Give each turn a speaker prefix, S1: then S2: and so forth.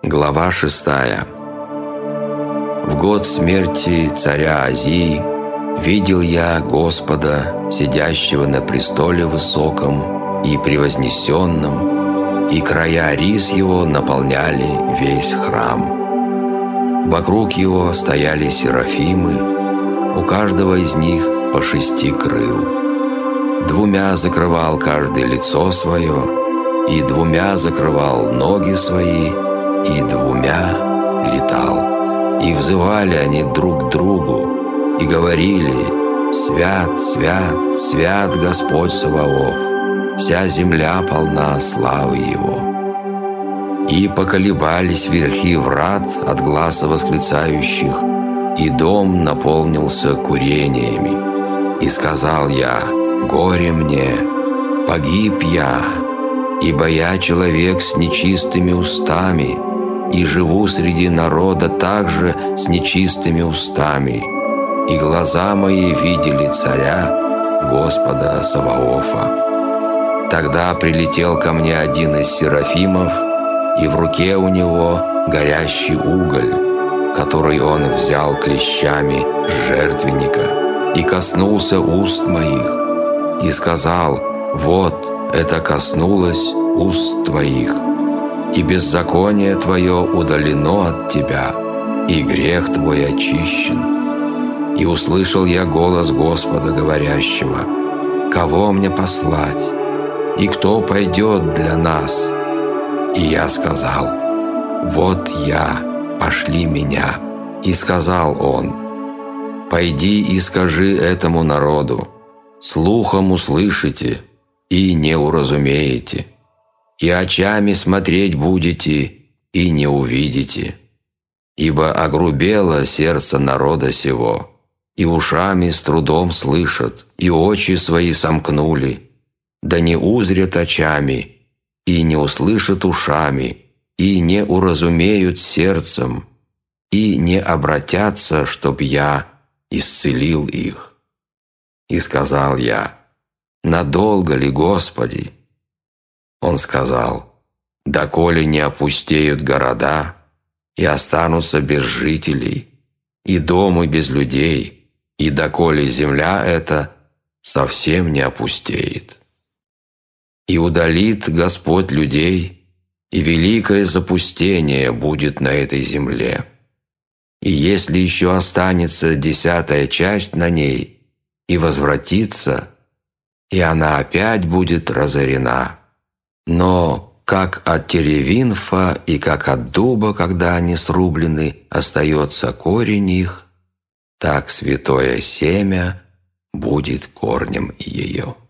S1: Глава 6. В год смерти царя Азии видел я Господа, сидящего на престоле высоком и превознесенном, и края рис его наполняли весь храм. Вокруг его стояли серафимы, у каждого из них по 6 крыл. 2 закрывал каждый лицо свое, и 2 закрывал ноги свои, и 2 летал. И взывали они друг к другу, и говорили: «Свят, свят, свят Господь Саваоф, вся земля полна славы Его». И поколебались верхи врат от гласа восклицающих, и дом наполнился курениями. И сказал я: «Горе мне, погиб я, ибо я человек с нечистыми устами, и живу среди народа также с нечистыми устами, и глаза мои видели царя, Господа Саваофа». Тогда прилетел ко мне один из серафимов, и в руке у него горящий уголь, который он взял клещами с жертвенника, и коснулся уст моих, и сказал: «Вот это коснулось уст твоих, и беззаконие твое удалено от тебя, и грех твой очищен». И услышал я голос Господа, говорящего: «Кого мне послать? И кто пойдет для нас?» И я сказал: «Вот я, пошли меня». И сказал он: «Пойди и скажи этому народу: слухом услышите и не уразумеете, и очами смотреть будете и не увидите. Ибо огрубело сердце народа сего, и ушами с трудом слышат, и очи свои сомкнули, да не узрят очами, и не услышат ушами, и не уразумеют сердцем, и не обратятся, чтоб я исцелил их». И сказал я: «Надолго ли, Господи?» Он сказал: «Доколе не опустеют города, и останутся без жителей, и дома без людей, и доколе земля эта совсем не опустеет. И удалит Господь людей, и великое запустение будет на этой земле. И если еще останется 10-я часть на ней, и возвратится, и она опять будет разорена. Но как от теревинфа и как от дуба, когда они срублены, остается корень их, так святое семя будет корнем ее».